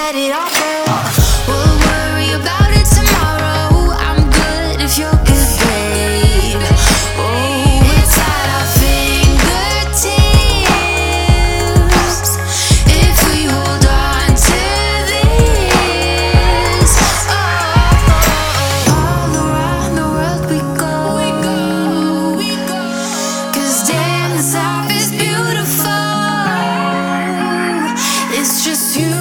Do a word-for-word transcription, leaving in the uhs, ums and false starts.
let it all go. We'll worry about it tomorrow. I'm good if you're good, babe. Oh, it's at our fingertips if we hold on to this. Oh, all around the world we go, we go, we go. 'Cause dance off is beautiful. It's just you.